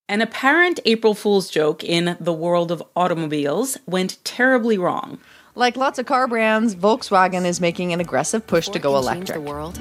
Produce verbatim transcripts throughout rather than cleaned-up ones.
An apparent April Fool's joke in the world of automobiles went terribly wrong. Like lots of car brands, Volkswagen is making an aggressive push to go electric. Change the world.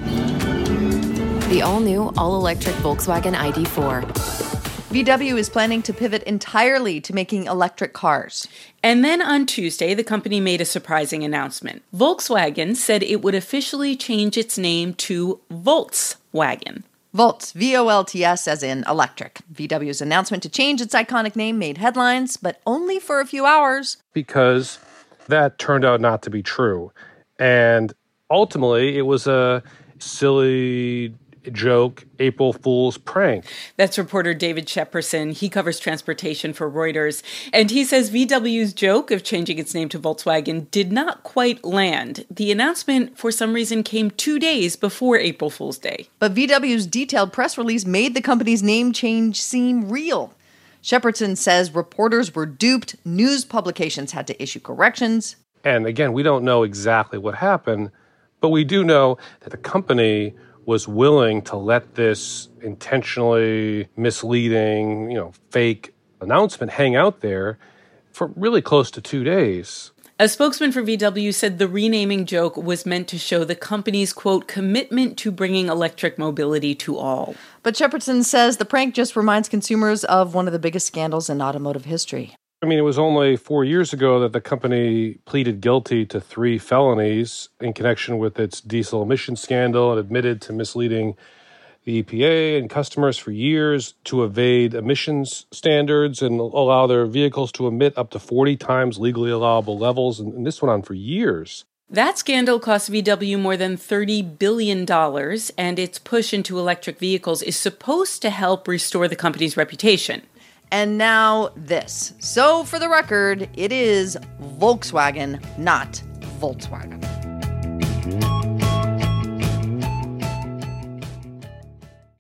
The all-new, all-electric Volkswagen I D four. V W is planning to pivot entirely to making electric cars. And then on Tuesday, the company made a surprising announcement. Volkswagen said it would officially change its name to Voltswagen. Volts, V O L T S, as in electric. V W's announcement to change its iconic name made headlines, but only for a few hours. Because that turned out not to be true. And ultimately, it was a silly joke, April Fool's prank. That's reporter David Shepperson. He covers transportation for Reuters. And he says V W's joke of changing its name to Volkswagen did not quite land. The announcement, for some reason, came two days before April Fool's Day. But V W's detailed press release made the company's name change seem real. Shepperson says reporters were duped, news publications had to issue corrections. And again, we don't know exactly what happened, but we do know that the company was willing to let this intentionally misleading, you know, fake announcement hang out there for really close to two days. A spokesman for V W said the renaming joke was meant to show the company's, quote, commitment to bringing electric mobility to all. But Shepperson says the prank just reminds consumers of one of the biggest scandals in automotive history. I mean, it was only four years ago that the company pleaded guilty to three felonies in connection with its diesel emissions scandal and admitted to misleading the E P A and customers for years to evade emissions standards and allow their vehicles to emit up to forty times legally allowable levels. And this went on for years. That scandal cost V W more than thirty billion dollars, and its push into electric vehicles is supposed to help restore the company's reputation. And now this. So, for the record, it is Volkswagen, not Volkswagen.